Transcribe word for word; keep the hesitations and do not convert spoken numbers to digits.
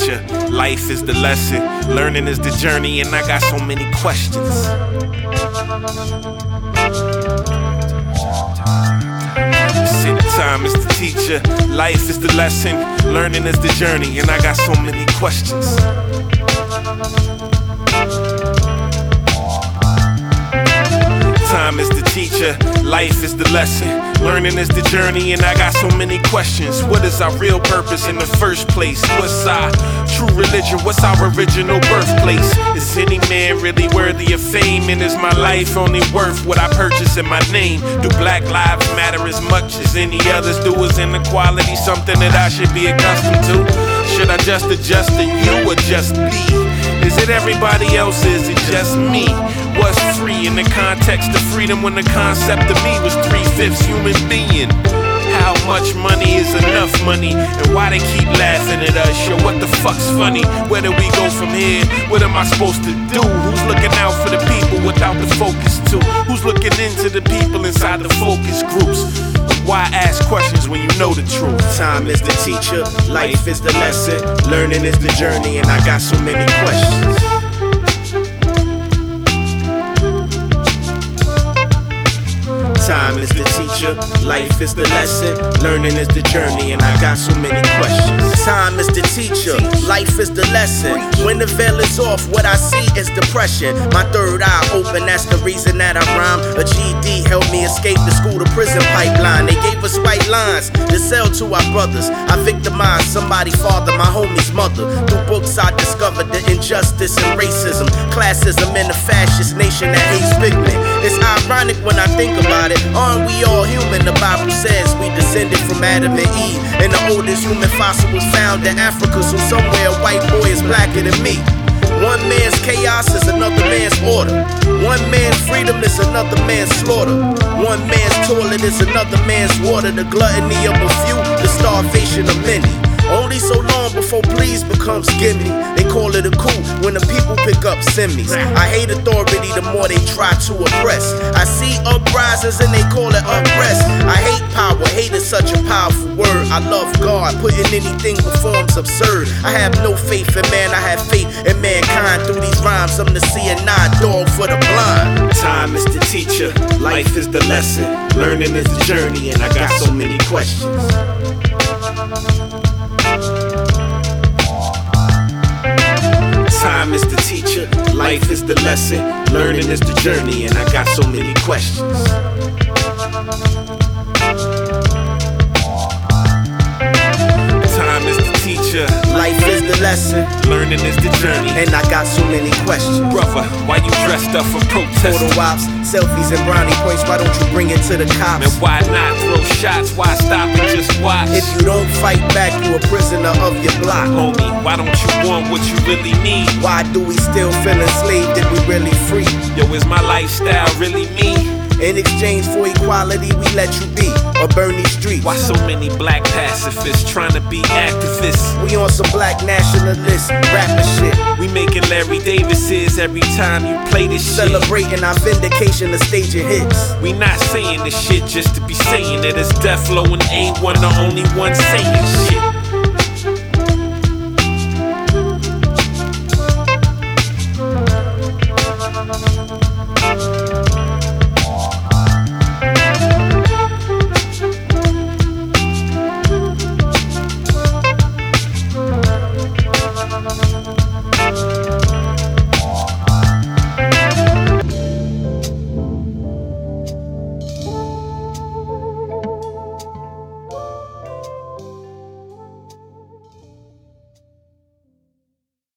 teacher, life is the lesson, learning is the journey, and I got so many questions. Time is the teacher, life is the lesson, learning is the journey, and I got so many questions. Time is the teacher, life is the lesson, learning is the journey, and I got so many questions. What is our real purpose in the first place? What's our true religion? What's our original birthplace? Is any man really worthy of fame? And is my life only worth what I purchase in my name? Do Black Lives matter as much as any others do? Is inequality something that I should be accustomed to? Should I just adjust to you or just be? Is it everybody else? Is it just me? What's free in the context of freedom when the concept of me was three-fifths human being? How much money is enough money? And why they keep laughing at us? Yo, what the fuck's funny? Where do we go from here? What am I supposed to do? Who's looking out for the people without the focus too? Who's looking into the people inside the focus groups? Why ask questions when you know the truth? Time is the teacher, life is the lesson, learning is the journey, and I got so many questions. Time is the teacher, life is the lesson, learning is the journey, and I got so many questions. Time is the teacher, life is the lesson. When the veil is off, what I see is depression. My third eye open, that's the reason that I rhyme. A G E D helped me escape the school to prison pipeline. They gave us white lines to sell to our brothers. I victimized somebody father, my homie's mother. Through books I discovered the injustice and racism, classism in a fascist nation that hates pigment. It's ironic when I think about it. Aren't we all human? The Bible says we descended from Adam and Eve, and the oldest human fossil was found in Africa. So somewhere a white boy is blacker than me. One man's chaos is another man's order. One man's freedom is another man's slaughter. One man's toilet is another man's water. The gluttony of a few, the starvation of many. Only so long before please becomes gimme. They call it a coup when the people pick up semis. I hate authority the more they try to oppress. I see uprisings and they call it unrest. I hate power, hate is such a powerful word. I love God, putting anything before him's absurd. I have no faith in man, I have faith in mankind. Through these rhymes I'm the seeing eye dog for the blind. Time is the teacher, life is the lesson, learning is the journey, and I got so many questions. Time is the teacher, life is the lesson, learning is the journey, and I got so many questions. Time is the teacher, life is the lesson, learning is the journey, and I got so many questions. Brother, why you dressed up for protest? Photo ops, selfies and brownie points, why don't you bring it to the cops? And why not throw shots, why stop and just watch? If you don't fight back, you a prisoner of your block. Homie, why don't you want what you really need? Why do we still feel enslaved if we really free? Yo, is my lifestyle really me? In exchange for equality, we let you be or burn these streets. Why so many black pacifists trying to be activists? We on some black nationalist rapper shit. We making Larry Davises every time you play this shit. Celebrating our vindication of staging hits. We not saying this shit just to be saying it. It's Death Flow and A one, the only one saying shit.